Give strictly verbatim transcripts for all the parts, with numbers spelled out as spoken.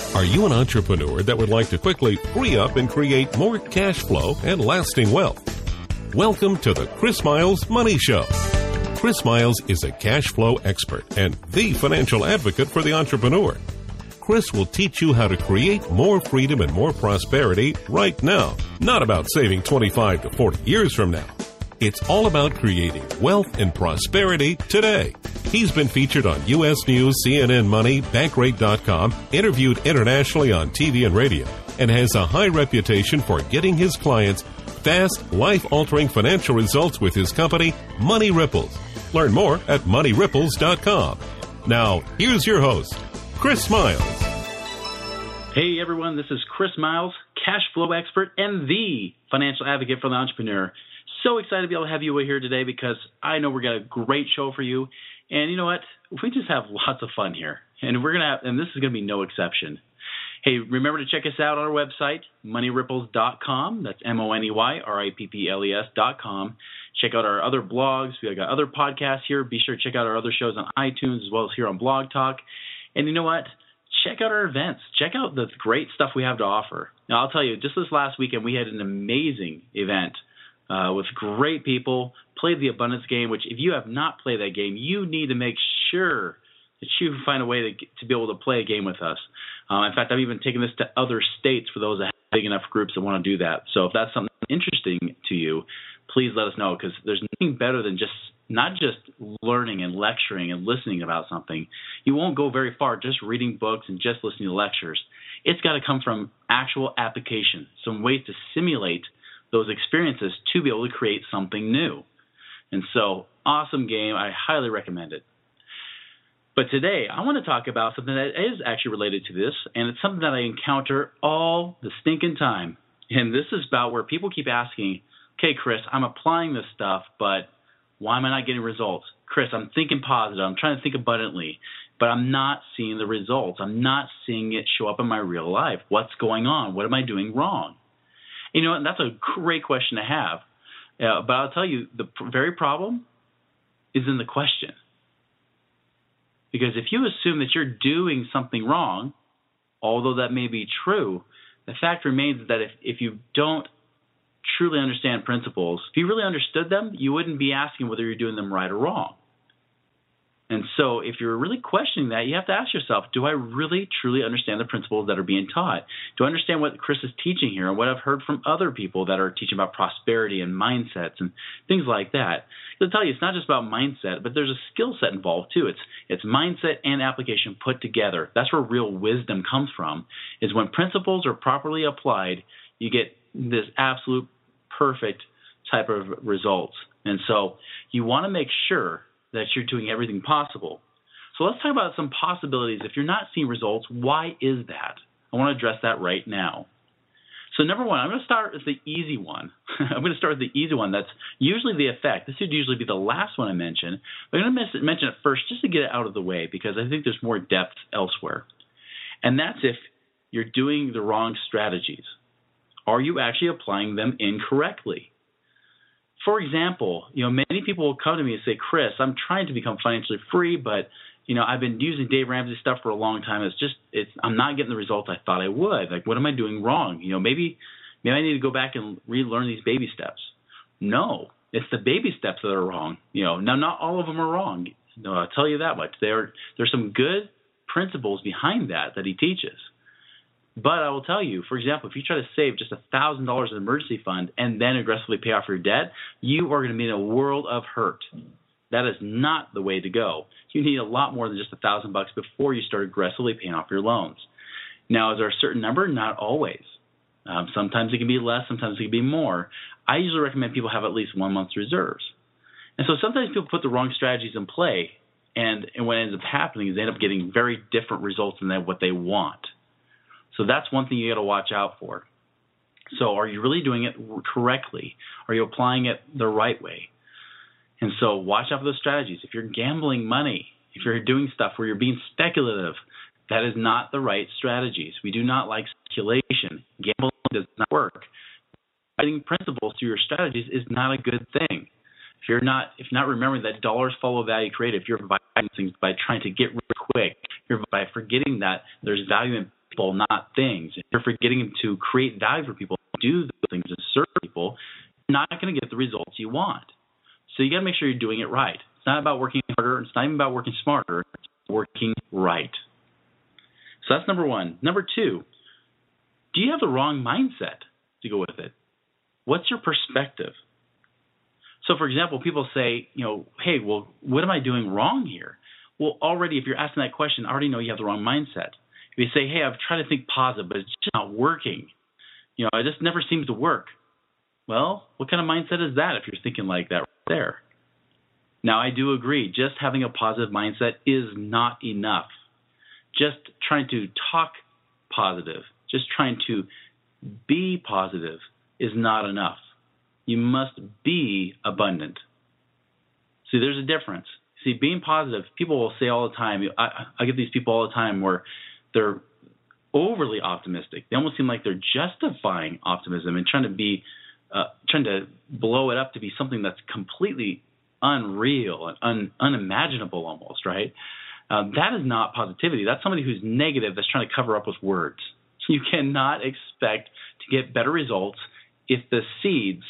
Are you an entrepreneur that would like to quickly free up and create more cash flow and lasting wealth? Welcome to the Chris Miles Money Show. Chris Miles is a cash flow expert and the financial advocate for the entrepreneur. Chris will teach you how to create more freedom and more prosperity right now, not about saving twenty-five to forty years from now. It's all about creating wealth and prosperity today. He's been featured on U S News, C N N Money, Bankrate dot com, interviewed internationally on T V and radio, and has a high reputation for getting his clients fast, life-altering financial results with his company, Money Ripples. Learn more at money ripples dot com. Now, here's your host, Chris Miles. Hey, everyone. This is Chris Miles, cash flow expert and the financial advocate for the entrepreneur. So excited to be able to have you here today because I know we've got a great show for you. And you know what? We just have lots of fun here. And we're going to have, and this is going to be no exception. Hey, remember to check us out on our website, money ripples dot com. That's M O N E Y R I P P L E S dot com. Check out our other blogs. We've got other podcasts here. Be sure to check out our other shows on iTunes as well as here on Blog Talk. And you know what? Check out our events. Check out the great stuff we have to offer. Now, I'll tell you, just this last weekend, we had an amazing event uh, with great people. Played the abundance game, which if you have not played that game, you need to make sure that you find a way to, to be able to play a game with us. Uh, in fact, I've even taken this to other states for those that have big enough groups that want to do that. So if that's something interesting to you, please let us know, because there's nothing better than just not just learning and lecturing and listening about something. You won't go very far just reading books and just listening to lectures. It's got to come from actual application, some ways to simulate those experiences to be able to create something new. And so, awesome game. I highly recommend it. But today, I want to talk about something that is actually related to this, and it's something that I encounter all the stinking time. And this is about where people keep asking, okay, Chris, I'm applying this stuff, but why am I not getting results? Chris, I'm thinking positive. I'm trying to think abundantly, but I'm not seeing the results. I'm not seeing it show up in my real life. What's going on? What am I doing wrong? You know, and that's a great question to have. Uh, but I'll tell you, the pr- very problem is in the question. Because if you assume that you're doing something wrong, although that may be true, the fact remains that if, if you don't truly understand principles, if you really understood them, you wouldn't be asking whether you're doing them right or wrong. And so if you're really questioning that, you have to ask yourself, do I really truly understand the principles that are being taught? Do I understand what Chris is teaching here and what I've heard from other people that are teaching about prosperity and mindsets and things like that? I'll tell you, it's not just about mindset, but there's a skill set involved too. It's it's mindset and application put together. That's where real wisdom comes from, is when principles are properly applied, you get this absolute perfect type of results. And so you want to make sure that you're doing everything possible. So let's talk about some possibilities. If you're not seeing results, why is that? I want to address that right now. So number one, I'm going to start with the easy one. I'm going to start with the easy one. That's usually the effect. This would usually be the last one I mention. But I'm going to mention it first just to get it out of the way, because I think there's more depth elsewhere. And that's if you're doing the wrong strategies. Are you actually applying them incorrectly? For example, you know, many people will come to me and say, Chris, I'm trying to become financially free, but, you know, I've been using Dave Ramsey stuff for a long time. It's just, it's, I'm not getting the results I thought I would. Like, what am I doing wrong? You know, maybe, maybe I need to go back and relearn these baby steps. No, it's the baby steps that are wrong. You know, now not all of them are wrong. No, I'll tell you that much. There, there's some good principles behind that that he teaches. But I will tell you, for example, if you try to save just one thousand dollars in an emergency fund and then aggressively pay off your debt, you are going to be in a world of hurt. That is not the way to go. You need a lot more than just one thousand bucks before you start aggressively paying off your loans. Now, is there a certain number? Not always. Um, sometimes it can be less. Sometimes it can be more. I usually recommend people have at least one month's reserves. And so sometimes people put the wrong strategies in play, and, and what ends up happening is they end up getting very different results than what they want. So that's one thing you got to watch out for. So are you really doing it correctly? Are you applying it the right way? And so watch out for those strategies. If you're gambling money, if you're doing stuff where you're being speculative, that is not the right strategies. We do not like speculation. Gambling does not work. Writing principles through your strategies is not a good thing. If you're not, if not remembering that dollars follow value created, if you're buying things by trying to get rich quick, you're by forgetting that there's value in people, not things. If you're forgetting to create value for people, do those things and serve people, you're not going to get the results you want. So you got to make sure you're doing it right. It's not about working harder. It's not even about working smarter. It's working right. So that's number one. Number two, do you have the wrong mindset to go with it? What's your perspective? So, for example, people say, you know, hey, well, what am I doing wrong here? Well, already, if you're asking that question, I already know you have the wrong mindset. If you say, hey, I've tried to think positive, but it's just not working. You know, it just never seems to work. Well, what kind of mindset is that if you're thinking like that right there? Now, I do agree. Just having a positive mindset is not enough. Just trying to talk positive, just trying to be positive is not enough. You must be abundant. See, there's a difference. See, being positive, people will say all the time, I, I get these people all the time where they're overly optimistic. They almost seem like they're justifying optimism and trying to be, uh, trying to blow it up to be something that's completely unreal and un, unimaginable almost, right? Um, that is not positivity. That's somebody who's negative that's trying to cover up with words. So you cannot expect to get better results if the seeds,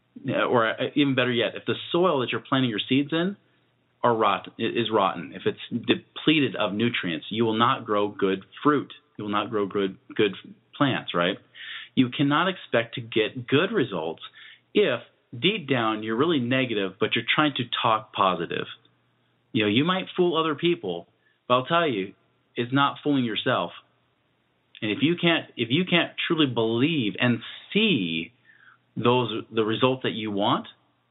or even better yet, if the soil that you're planting your seeds in are rot, is rotten, if it's depleted of nutrients, you will not grow good fruit. You will not grow good good plants, right? You cannot expect to get good results if deep down you're really negative, but you're trying to talk positive. You know, you might fool other people, but I'll tell you, it's not fooling yourself. And if you can't, if you can't truly believe and see those the results that you want,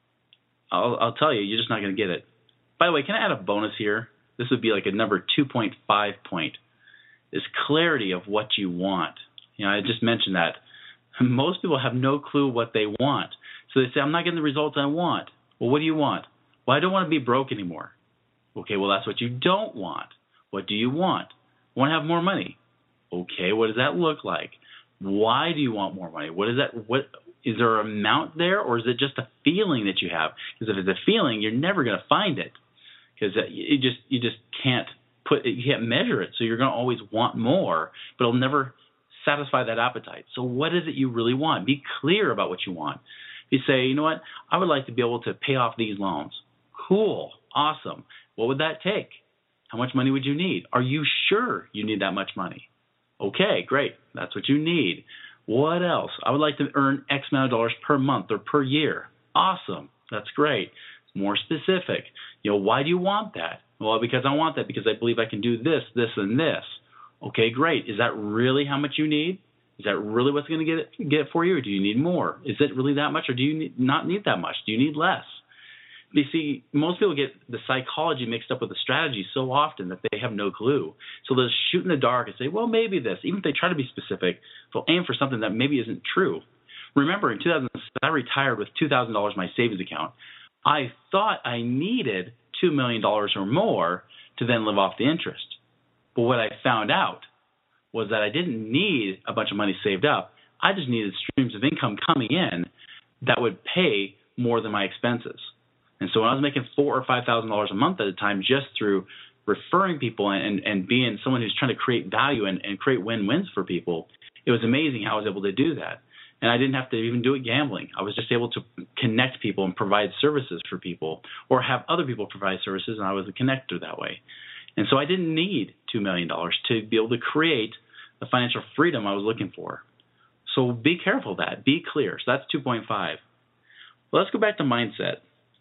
I'll, I'll tell you, you're just not going to get it. By the way, can I add a bonus here? This would be like a number two point five point. Is clarity of what you want. You know, I just mentioned that. Most people have no clue what they want. So they say, I'm not getting the results I want. Well, what do you want? Well, I don't want to be broke anymore. Okay, well, that's what you don't want. What do you want? I want to have more money. Okay, what does that look like? Why do you want more money? What is that? What is there an amount there, or is it just a feeling that you have? Because if it's a feeling, you're never going to find it, because you just you just can't put you can't measure it. So you're going to always want more, but it'll never satisfy that appetite. So what is it you really want? Be clear about what you want. You say, you know what? I would like to be able to pay off these loans. Cool, awesome. What would that take? How much money would you need? Are you sure you need that much money? Okay, great. That's what you need. What else? I would like to earn X amount of dollars per month or per year. Awesome. That's great. More specific. You know, why do you want that? Well, because I want that because I believe I can do this, this, and this. Okay, great. Is that really how much you need? Is that really what's going to get it, get it for you, or do you need more? Is it really that much, or do you need, not need that much? Do you need less? You see, most people get the psychology mixed up with the strategy so often that they have no clue. So they'll shoot in the dark and say, well, maybe this. Even if they try to be specific, they'll aim for something that maybe isn't true. Remember, in two thousand six, I retired with two thousand dollars in my savings account. I thought I needed two million dollars or more to then live off the interest. But what I found out was that I didn't need a bunch of money saved up. I just needed streams of income coming in that would pay more than my expenses. And so when I was making four or five thousand dollars a month at a time just through referring people and, and being someone who's trying to create value and, and create win-wins for people, it was amazing how I was able to do that. And I didn't have to even do it gambling. I was just able to connect people and provide services for people, or have other people provide services, and I was a connector that way. And so I didn't need two million dollars to be able to create the financial freedom I was looking for. So be careful of that. Be clear. So that's two point five. Well, let's go back to mindset.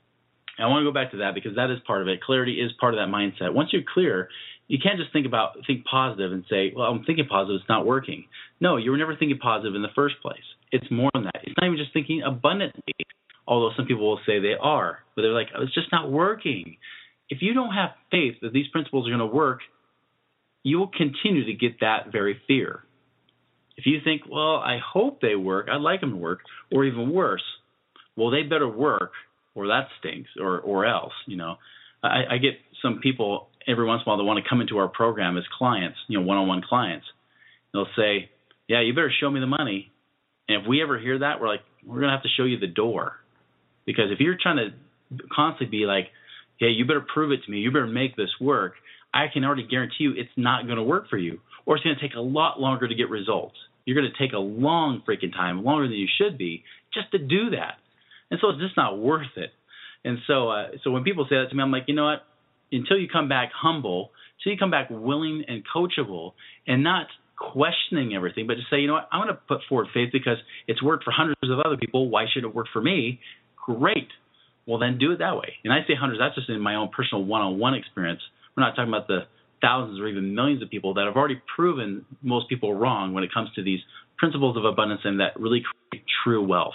I want to go back to that because that is part of it. Clarity is part of that mindset. Once you're clear, you can't just think about think positive and say, well, I'm thinking positive, it's not working. No, you were never thinking positive in the first place. It's more than that. It's not even just thinking abundantly, although some people will say they are. But they're like, oh, it's just not working. If you don't have faith that these principles are going to work, you will continue to get that very fear. If you think, well, I hope they work, I'd like them to work, or even worse, well, they better work, or that stinks, or or else, you know. I, I get some people every once in a while that want to come into our program as clients, you know, one-on-one clients. They'll say, yeah, you better show me the money. And if we ever hear that, we're like, we're going to have to show you the door. Because if you're trying to constantly be like, hey, you better prove it to me, you better make this work, I can already guarantee you it's not going to work for you, or it's going to take a lot longer to get results. You're going to take a long freaking time, longer than you should be, just to do that. And so it's just not worth it. And so uh, so when people say that to me, I'm like, you know what? Until you come back humble, until you come back willing and coachable and not questioning everything, but just say, you know what? I'm going to put forward faith because it's worked for hundreds of other people. Why should it work for me? Great. Well, then do it that way. And I say hundreds, that's just in my own personal one-on-one experience. We're not talking about the thousands or even millions of people that have already proven most people wrong when it comes to these principles of abundance and that really create true wealth.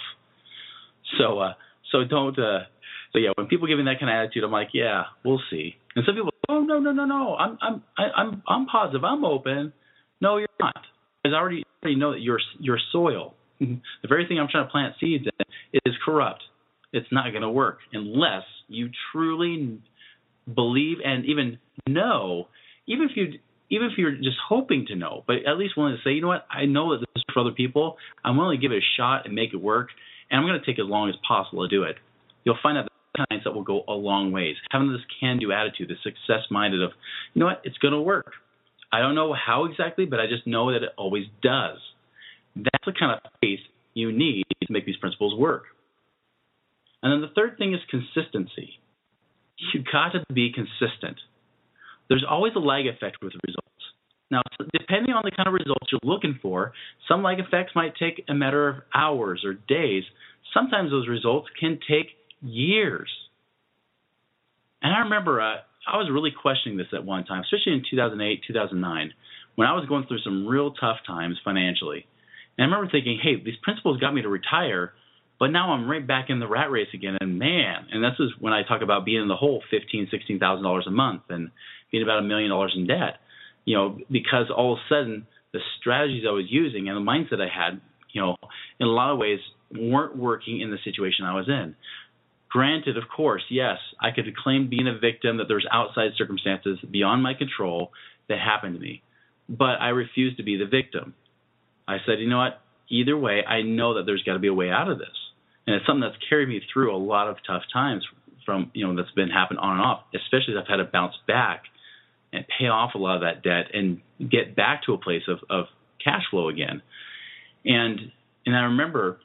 So, uh, so don't, uh, so yeah, when people give me that kind of attitude, I'm like, yeah, we'll see. And some people, oh no, no, no, no, I'm, I'm, I, I'm, I'm positive, I'm open. No, you're not, because I already, already know that your, your soil, the very thing I'm trying to plant seeds in, is corrupt. It's not going to work unless you truly believe and even know, even if you, even if you're just hoping to know, but at least willing to say, you know what, I know that this is for other people. I'm willing to give it a shot and make it work, and I'm going to take as long as possible to do it. You'll find out that kinds that will go a long ways. Having this can-do attitude, this success-minded of, you know what, it's going to work. I don't know how exactly, but I just know that it always does. That's the kind of faith you need to make these principles work. And then the third thing is consistency. You've got to be consistent. There's always a lag effect with results. Now, depending on the kind of results you're looking for, some lag effects might take a matter of hours or days. Sometimes those results can take years. And I remember uh, I was really questioning this at one time, especially in two thousand eight, two thousand nine, when I was going through some real tough times financially. And I remember thinking, hey, these principles got me to retire, but now I'm right back in the rat race again. And man, and this is when I talk about being in the hole fifteen thousand dollars, sixteen thousand dollars a month and being about a million dollars in debt, you know, because all of a sudden the strategies I was using and the mindset I had, you know, in a lot of ways weren't working in the situation I was in. Granted, of course, yes, I could claim being a victim, that there's outside circumstances beyond my control that happened to me, but I refused to be the victim. I said, you know what, either way, I know that there's got to be a way out of this. And it's something that's carried me through a lot of tough times from, you know, that's been happening on and off, especially as I've had to bounce back and pay off a lot of that debt and get back to a place of, of cash flow again. And and I remember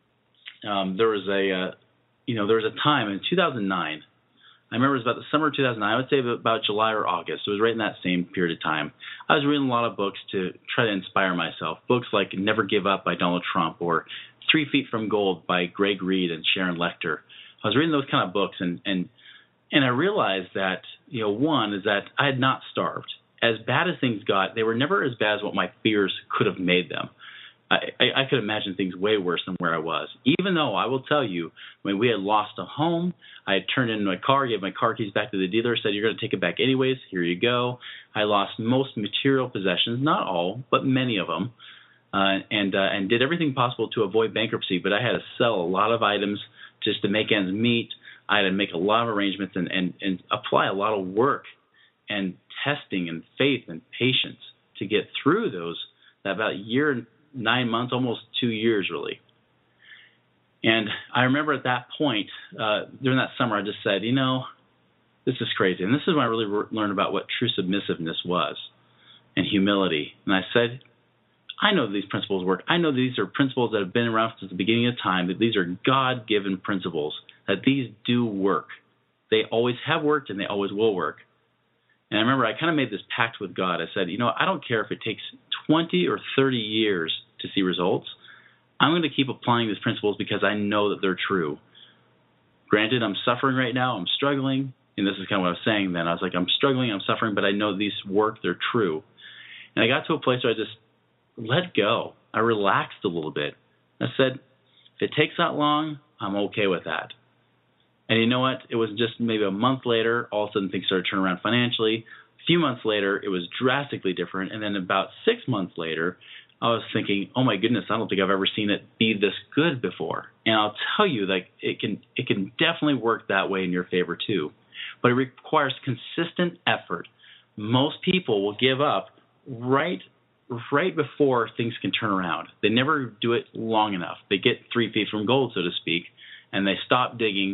um, there was a, uh, you know, there was a time in two thousand nine, I remember it was about the summer of two thousand nine, I would say about July or August. It was right in that same period of time. I was reading a lot of books to try to inspire myself, books like Never Give Up by Donald Trump or Three Feet from Gold by Greg Reed and Sharon Lechter. I was reading those kind of books, and and and I realized that, you know, one is that I had not starved. As bad as things got, they were never as bad as what my fears could have made them. I, I, I could imagine things way worse than where I was, even though I will tell you, when we had lost a home, I had turned in my car, gave my car keys back to the dealer, said, you're going to take it back anyways, here you go. I lost most material possessions, not all, but many of them, uh, and uh, and did everything possible to avoid bankruptcy, but I had to sell a lot of items just to make ends meet. I had to make a lot of arrangements and, and, and apply a lot of work and testing and faith and patience to get through those, that about a year and nine months, almost two years really. And I remember at that point, uh, during that summer, I just said, you know, this is crazy. And this is when I really re- learned about what true submissiveness was and humility. And I said, I know these principles work. I know these are principles that have been around since the beginning of time, that these are God-given principles, that these do work. They always have worked and they always will work. And I remember I kind of made this pact with God. I said, you know, I don't care if it takes twenty or thirty years to see results. I'm going to keep applying these principles because I know that they're true. Granted, I'm suffering right now. I'm struggling. And this is kind of what I was saying then. I was like, I'm struggling, I'm suffering, but I know these work. They're true. And I got to a place where I just let go. I relaxed a little bit. I said, if it takes that long, I'm okay with that. And you know what? It was just maybe a month later, all of a sudden things started turning around financially. A few months later, it was drastically different. And then about six months later, I was thinking, oh my goodness, I don't think I've ever seen it be this good before. And I'll tell you that it can it can definitely work that way in your favor too. But it requires consistent effort. Most people will give up right right before things can turn around. They never do it long enough. They get three feet from gold, so to speak, and they stop digging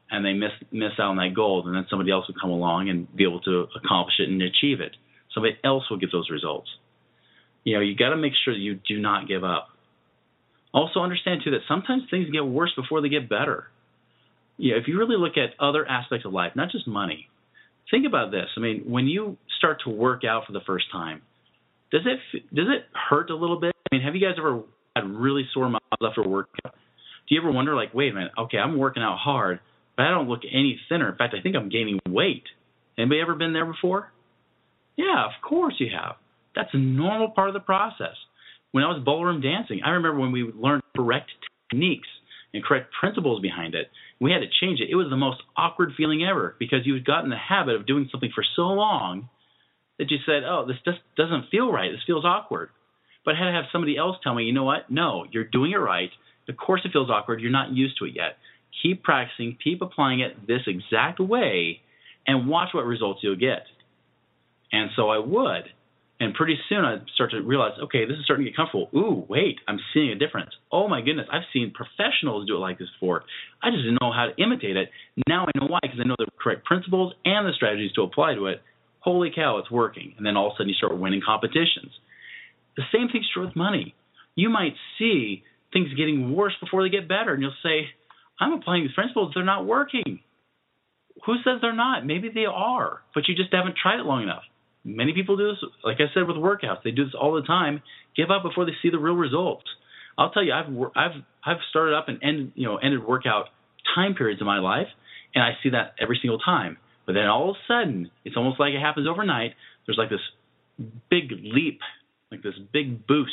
and they miss miss out on that goal, and then somebody else will come along and be able to accomplish it and achieve it. Somebody else will get those results. You know, you got to make sure that you do not give up. Also understand, too, that sometimes things get worse before they get better. You know, if you really look at other aspects of life, not just money, think about this. I mean, when you start to work out for the first time, does it does it hurt a little bit? I mean, have you guys ever had really sore muscles after a workout? Do you ever wonder, like, wait a minute, okay, I'm working out hard, but I don't look any thinner. In fact, I think I'm gaining weight. Anybody ever been there before? Yeah, of course you have. That's a normal part of the process. When I was ballroom dancing, I remember when we learned correct techniques and correct principles behind it, we had to change it. It was the most awkward feeling ever because you had gotten the habit of doing something for so long that you said, oh, this just doesn't feel right. This feels awkward. But I had to have somebody else tell me, you know what? No, you're doing it right. Of course it feels awkward. You're not used to it yet. Keep practicing. Keep applying it this exact way and watch what results you'll get. And so I would. And pretty soon I'd start to realize, okay, this is starting to get comfortable. Ooh, wait, I'm seeing a difference. Oh, my goodness, I've seen professionals do it like this before. I just didn't know how to imitate it. Now I know why, because I know the correct principles and the strategies to apply to it. Holy cow, it's working. And then all of a sudden you start winning competitions. The same thing's true with money. You might see things getting worse before they get better, and you'll say, I'm applying these principles, they're not working. Who says they're not? Maybe they are, but you just haven't tried it long enough. Many people do this, like I said, with workouts. They do this all the time. Give up before they see the real results. I'll tell you, I've I've I've started up and ended, you know, ended workout time periods in my life, and I see that every single time. But then all of a sudden, it's almost like it happens overnight. There's like this big leap, like this big boost,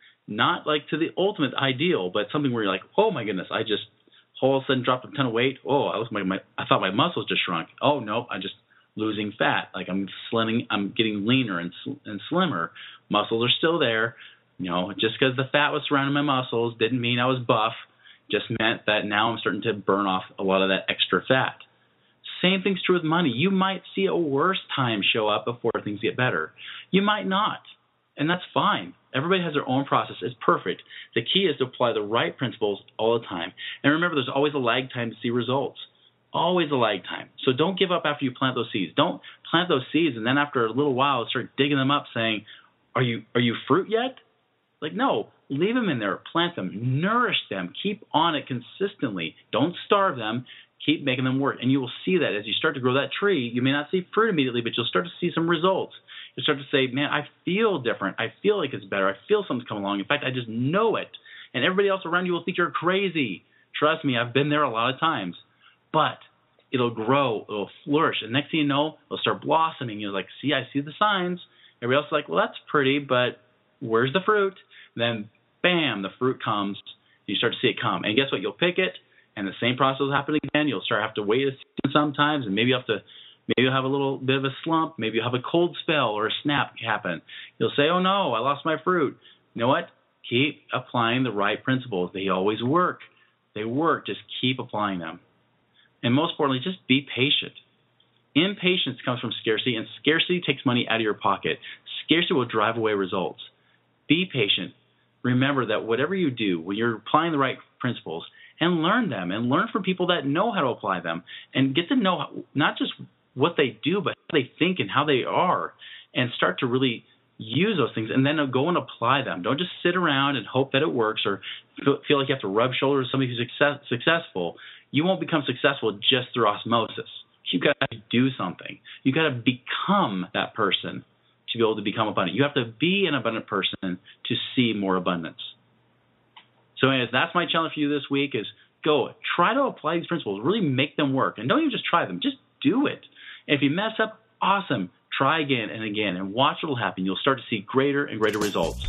not like to the ultimate ideal, but something where you're like, oh my goodness, I just all of a sudden dropped a ton of weight. Oh, I was my, my I thought my muscles just shrunk. Oh no, I just losing fat. Like I'm slimming, I'm getting leaner and and slimmer. Muscles are still there. You know, just because the fat was surrounding my muscles didn't mean I was buff. Just meant that now I'm starting to burn off a lot of that extra fat. Same thing's true with money. You might see a worse time show up before things get better. You might not, and that's fine. Everybody has their own process. It's perfect. The key is to apply the right principles all the time. And remember, there's always a lag time to see results. Always a lag time. So don't give up after you plant those seeds. Don't plant those seeds and then after a little while start digging them up saying, are you are you fruit yet? Like, no, leave them in there. Plant them. Nourish them. Keep on it consistently. Don't starve them. Keep making them work. And you will see that as you start to grow that tree, you may not see fruit immediately, but you'll start to see some results. You'll start to say, man, I feel different. I feel like it's better. I feel something's coming along. In fact, I just know it. And everybody else around you will think you're crazy. Trust me, I've been there a lot of times. But it'll grow. It'll flourish. And next thing you know, it'll start blossoming. You're like, see, I see the signs. Everybody else is like, well, that's pretty, but where's the fruit? And then, bam, the fruit comes. You start to see it come. And guess what? You'll pick it. And the same process will happen again. You'll start to have to wait a season sometimes, and maybe you have to, maybe you'll have a little bit of a slump. Maybe you'll have a cold spell or a snap happen. You'll say, oh no, I lost my fruit. You know what? Keep applying the right principles. They always work. They work. Just keep applying them. And most importantly, just be patient. Impatience comes from scarcity, and scarcity takes money out of your pocket. Scarcity will drive away results. Be patient. Remember that whatever you do, when you're applying the right principles, and learn them, and learn from people that know how to apply them, and get to know how, not just what they do, but how they think and how they are, and start to really use those things, and then go and apply them. Don't just sit around and hope that it works, or feel like you have to rub shoulders with somebody who's success, successful. You won't become successful just through osmosis. You've got to do something. You've got to become that person to be able to become abundant. You have to be an abundant person to see more abundance. So anyways, that's my challenge for you this week is go. Try to apply these principles. Really make them work. And don't even just try them. Just do it. And if you mess up, awesome. Try again and again and watch what will happen. You'll start to see greater and greater results.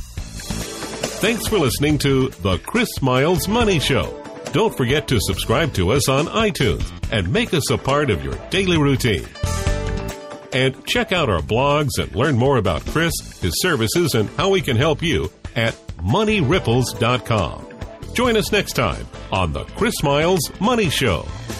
Thanks for listening to The Chris Miles Money Show. Don't forget to subscribe to us on iTunes and make us a part of your daily routine. And check out our blogs and learn more about Chris, his services, and how we can help you at money ripples dot com. Join us next time on The Chris Miles Money Show.